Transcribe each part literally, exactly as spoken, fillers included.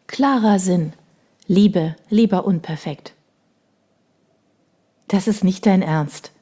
Klarer Sinn. Liebe, lieber unperfekt. Das ist nicht dein Ernst.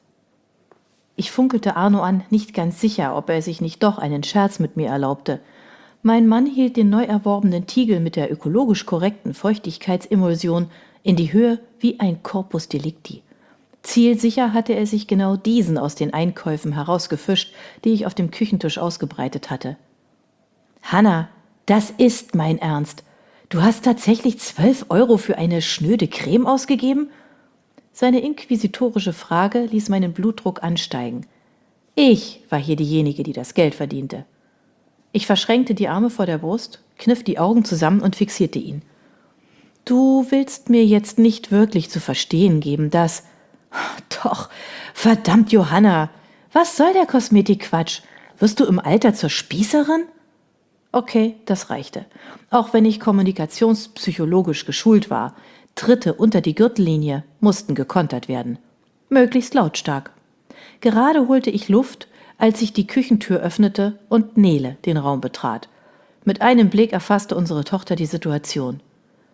Ich funkelte Arno an, nicht ganz sicher, ob er sich nicht doch einen Scherz mit mir erlaubte. Mein Mann hielt den neu erworbenen Tiegel mit der ökologisch korrekten Feuchtigkeitsemulsion in die Höhe wie ein Corpus Delicti. Zielsicher hatte er sich genau diesen aus den Einkäufen herausgefischt, die ich auf dem Küchentisch ausgebreitet hatte. »Hanna, das ist mein Ernst. Du hast tatsächlich zwölf Euro für eine schnöde Creme ausgegeben?« Seine inquisitorische Frage ließ meinen Blutdruck ansteigen. Ich war hier diejenige, die das Geld verdiente. Ich verschränkte die Arme vor der Brust, kniff die Augen zusammen und fixierte ihn. »Du willst mir jetzt nicht wirklich zu verstehen geben, dass...« »Doch, verdammt, Johanna, was soll der Kosmetikquatsch? Wirst du im Alter zur Spießerin?« Okay, das reichte. Auch wenn ich kommunikationspsychologisch geschult war, Tritte unter die Gürtellinie mussten gekontert werden. Möglichst lautstark. Gerade holte ich Luft, als sich die Küchentür öffnete und Nele den Raum betrat. Mit einem Blick erfasste unsere Tochter die Situation.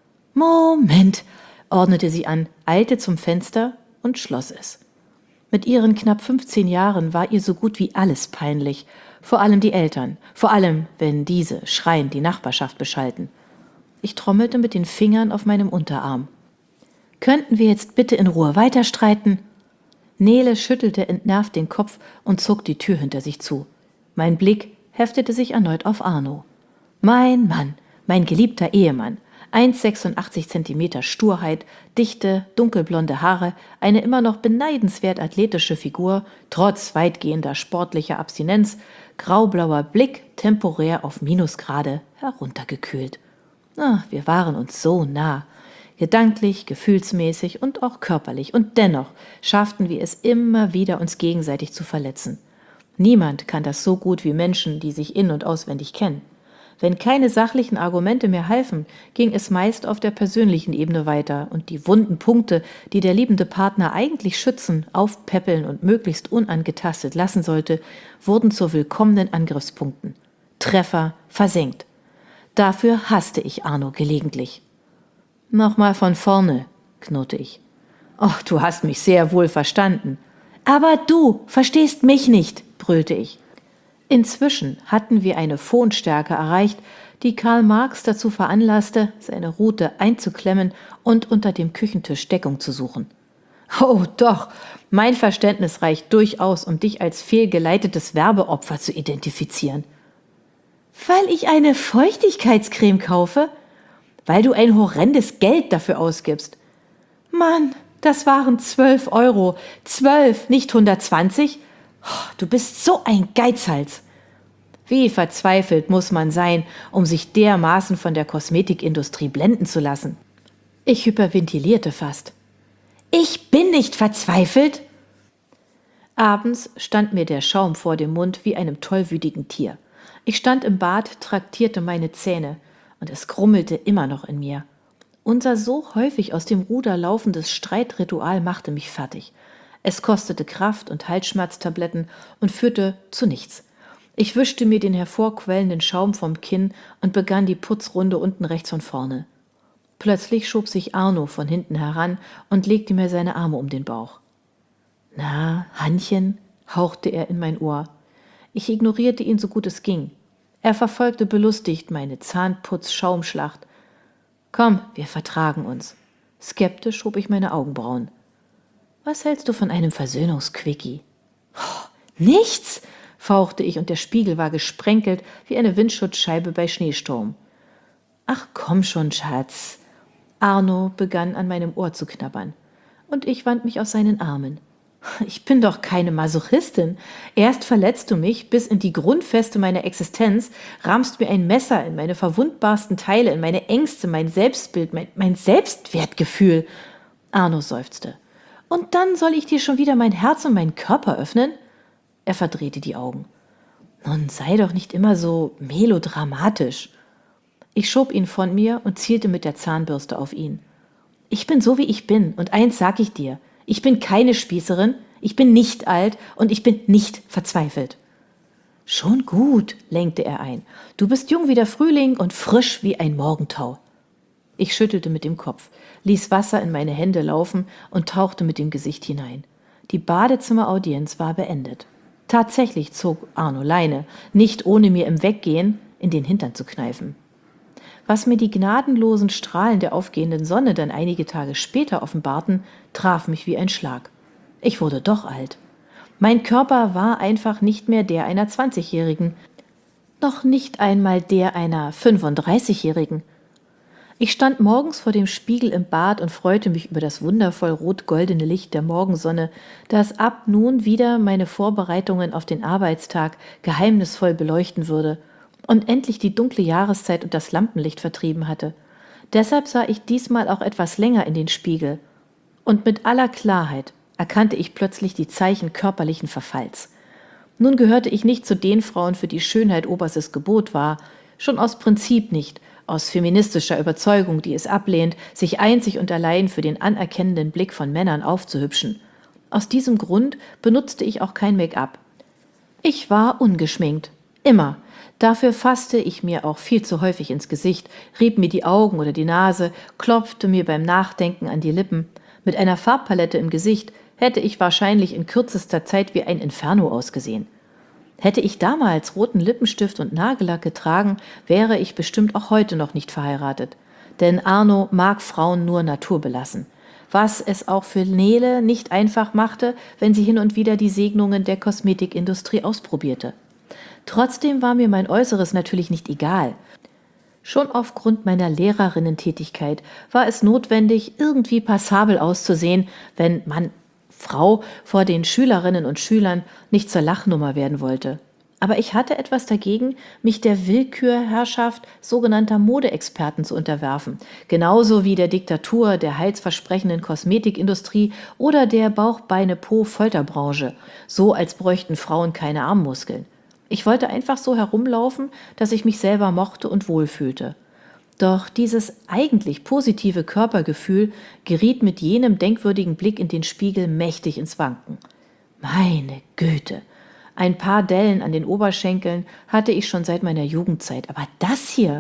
»Moment«, ordnete sie an, eilte zum Fenster und schloss es. Mit ihren knapp fünfzehn Jahren war ihr so gut wie alles peinlich, vor allem die Eltern, vor allem, wenn diese schreiend die Nachbarschaft beschallten. Ich trommelte mit den Fingern auf meinem Unterarm. »Könnten wir jetzt bitte in Ruhe weiterstreiten?« Nele schüttelte entnervt den Kopf und zog die Tür hinter sich zu. Mein Blick heftete sich erneut auf Arno. Mein Mann, mein geliebter Ehemann, eins Komma sechsundachtzig Zentimeter Sturheit, dichte, dunkelblonde Haare, eine immer noch beneidenswert athletische Figur, trotz weitgehender sportlicher Abstinenz, graublauer Blick temporär auf Minusgrade heruntergekühlt. Ah, wir waren uns so nah, gedanklich, gefühlsmäßig und auch körperlich, und dennoch schafften wir es immer wieder, uns gegenseitig zu verletzen. Niemand kann das so gut wie Menschen, die sich in- und auswendig kennen. Wenn keine sachlichen Argumente mehr halfen, ging es meist auf der persönlichen Ebene weiter und die wunden Punkte, die der liebende Partner eigentlich schützen, aufpäppeln und möglichst unangetastet lassen sollte, wurden zu willkommenen Angriffspunkten. Treffer versenkt. Dafür hasste ich Arno gelegentlich. »Nochmal von vorne«, knurrte ich. »Och, du hast mich sehr wohl verstanden.« »Aber du verstehst mich nicht«, brüllte ich. Inzwischen hatten wir eine Phonstärke erreicht, die Karl Marx dazu veranlasste, seine Rute einzuklemmen und unter dem Küchentisch Deckung zu suchen. »Oh doch, mein Verständnis reicht durchaus, um dich als fehlgeleitetes Werbeopfer zu identifizieren.« »Weil ich eine Feuchtigkeitscreme kaufe? Weil du ein horrendes Geld dafür ausgibst.« »Mann, das waren zwölf Euro. Zwölf, nicht hundertzwanzig. Oh, du bist so ein Geizhals.« Wie verzweifelt muss man sein, um sich dermaßen von der Kosmetikindustrie blenden zu lassen? Ich hyperventilierte fast. »Ich bin nicht verzweifelt!« Abends stand mir der Schaum vor dem Mund wie einem tollwütigen Tier. Ich stand im Bad, traktierte meine Zähne, und es grummelte immer noch in mir. Unser so häufig aus dem Ruder laufendes Streitritual machte mich fertig. Es kostete Kraft und Halsschmerztabletten und führte zu nichts. Ich wischte mir den hervorquellenden Schaum vom Kinn und begann die Putzrunde unten rechts von vorne. Plötzlich schob sich Arno von hinten heran und legte mir seine Arme um den Bauch. »Na, Hannchen«, hauchte er in mein Ohr. Ich ignorierte ihn so gut es ging. Er verfolgte belustigt meine Zahnputz-Schaumschlacht. »Komm, wir vertragen uns.« Skeptisch hob ich meine Augenbrauen. »Was hältst du von einem Versöhnungsquickie?« Oh, »Nichts«, fauchte ich, und der Spiegel war gesprenkelt wie eine Windschutzscheibe bei Schneesturm. »Ach komm schon, Schatz.« Arno begann an meinem Ohr zu knabbern, und ich wand mich aus seinen Armen. »Ich bin doch keine Masochistin. Erst verletzt du mich bis in die Grundfeste meiner Existenz, rammst mir ein Messer in meine verwundbarsten Teile, in meine Ängste, mein Selbstbild, mein, mein Selbstwertgefühl.« Arno seufzte. »Und dann soll ich dir schon wieder mein Herz und meinen Körper öffnen?« Er verdrehte die Augen. »Nun sei doch nicht immer so melodramatisch.« Ich schob ihn von mir und zielte mit der Zahnbürste auf ihn. »Ich bin so, wie ich bin, und eins sag ich dir. Ich bin keine Spießerin, ich bin nicht alt und ich bin nicht verzweifelt.« »Schon gut«, lenkte er ein. »Du bist jung wie der Frühling und frisch wie ein Morgentau.« Ich schüttelte mit dem Kopf, ließ Wasser in meine Hände laufen und tauchte mit dem Gesicht hinein. Die Badezimmeraudienz war beendet. Tatsächlich zog Arno Leine, nicht ohne mir im Weggehen in den Hintern zu kneifen. Was mir die gnadenlosen Strahlen der aufgehenden Sonne dann einige Tage später offenbarten, traf mich wie ein Schlag. Ich wurde doch alt. Mein Körper war einfach nicht mehr der einer zwanzigjährigen, noch nicht einmal der einer fünfunddreißigjährigen. Ich stand morgens vor dem Spiegel im Bad und freute mich über das wundervoll rot-goldene Licht der Morgensonne, das ab nun wieder meine Vorbereitungen auf den Arbeitstag geheimnisvoll beleuchten würde und endlich die dunkle Jahreszeit und das Lampenlicht vertrieben hatte. Deshalb sah ich diesmal auch etwas länger in den Spiegel. Und mit aller Klarheit erkannte ich plötzlich die Zeichen körperlichen Verfalls. Nun gehörte ich nicht zu den Frauen, für die Schönheit oberstes Gebot war, schon aus Prinzip nicht, aus feministischer Überzeugung, die es ablehnt, sich einzig und allein für den anerkennenden Blick von Männern aufzuhübschen. Aus diesem Grund benutzte ich auch kein Make-up. Ich war ungeschminkt, immer. Dafür fasste ich mir auch viel zu häufig ins Gesicht, rieb mir die Augen oder die Nase, klopfte mir beim Nachdenken an die Lippen. Mit einer Farbpalette im Gesicht hätte ich wahrscheinlich in kürzester Zeit wie ein Inferno ausgesehen. Hätte ich damals roten Lippenstift und Nagellack getragen, wäre ich bestimmt auch heute noch nicht verheiratet. Denn Arno mag Frauen nur naturbelassen. Was es auch für Nele nicht einfach machte, wenn sie hin und wieder die Segnungen der Kosmetikindustrie ausprobierte. Trotzdem war mir mein Äußeres natürlich nicht egal. Schon aufgrund meiner Lehrerinnentätigkeit war es notwendig, irgendwie passabel auszusehen, wenn man, Frau, vor den Schülerinnen und Schülern nicht zur Lachnummer werden wollte. Aber ich hatte etwas dagegen, mich der Willkürherrschaft sogenannter Modeexperten zu unterwerfen, genauso wie der Diktatur der heilsversprechenden Kosmetikindustrie oder der Bauch-Beine-Po-Folterbranche, so als bräuchten Frauen keine Armmuskeln. Ich wollte einfach so herumlaufen, dass ich mich selber mochte und wohlfühlte. Doch dieses eigentlich positive Körpergefühl geriet mit jenem denkwürdigen Blick in den Spiegel mächtig ins Wanken. Meine Güte! Ein paar Dellen an den Oberschenkeln hatte ich schon seit meiner Jugendzeit, aber das hier!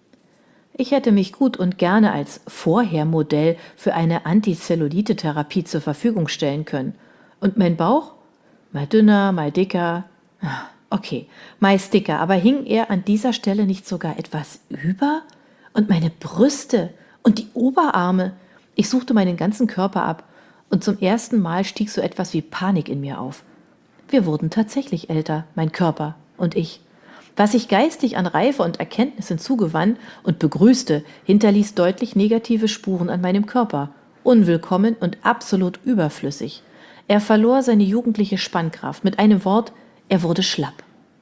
Ich hätte mich gut und gerne als Vorhermodell für eine Antizellulite-Therapie zur Verfügung stellen können. Und mein Bauch? Mal dünner, mal dicker. Okay, meist dicker, aber hing er an dieser Stelle nicht sogar etwas über? Und meine Brüste und die Oberarme. Ich suchte meinen ganzen Körper ab und zum ersten Mal stieg so etwas wie Panik in mir auf. Wir wurden tatsächlich älter, mein Körper und ich. Was ich geistig an Reife und Erkenntnis hinzugewann und begrüßte, hinterließ deutlich negative Spuren an meinem Körper, unwillkommen und absolut überflüssig. Er verlor seine jugendliche Spannkraft, mit einem Wort, er wurde schlapp.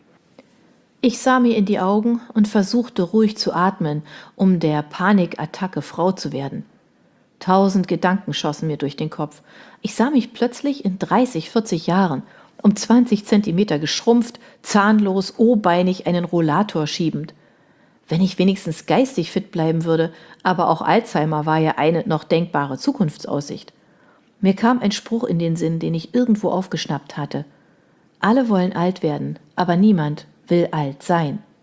Ich sah mir in die Augen und versuchte ruhig zu atmen, um der Panikattacke Frau zu werden. Tausend Gedanken schossen mir durch den Kopf. Ich sah mich plötzlich in dreißig, vierzig Jahren, um zwanzig Zentimeter geschrumpft, zahnlos, o-beinig einen Rollator schiebend. Wenn ich wenigstens geistig fit bleiben würde, aber auch Alzheimer war ja eine noch denkbare Zukunftsaussicht. Mir kam ein Spruch in den Sinn, den ich irgendwo aufgeschnappt hatte. Alle wollen alt werden, aber niemand will alt sein.